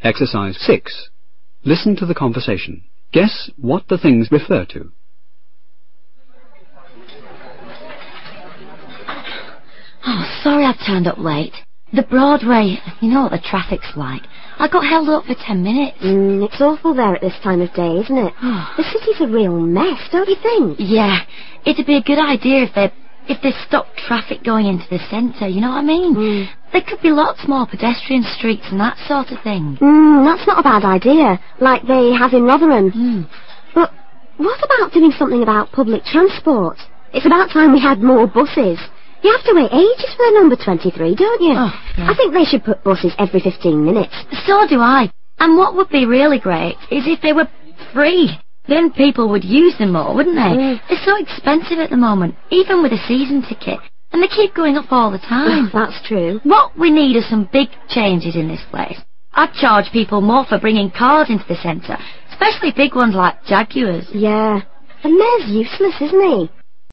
Exercise 6. Listen to the conversation. Guess what the things refer to. Oh, sorry I've turned up late. The Broadway, you know what the traffic's like. I got held up for 10 minutes. It's awful there at this time of day, isn't it? The city's a real mess, don't you think? Yeah, it'd be a good idea if they stopped traffic going into the centre, you know what I mean? There could be lots more pedestrian streets and that sort of thing. That's not a bad idea, like they have in Rotherham. But what about doing something about public transport? It's about time we had more buses. You have to wait ages for the number 23, don't you? Oh, yeah. I think they should put buses every 15 minutes. So do I. And what would be really great is if they were free. Then people would use them more, wouldn't they? They're so expensive at the moment, even with a season ticket. And they keep going up all the time. That's true. What we need are some big changes in this place. I'd charge people more for bringing cars into the centre, especially big ones like Jaguars. Yeah. And Mayor's useless, isn't he?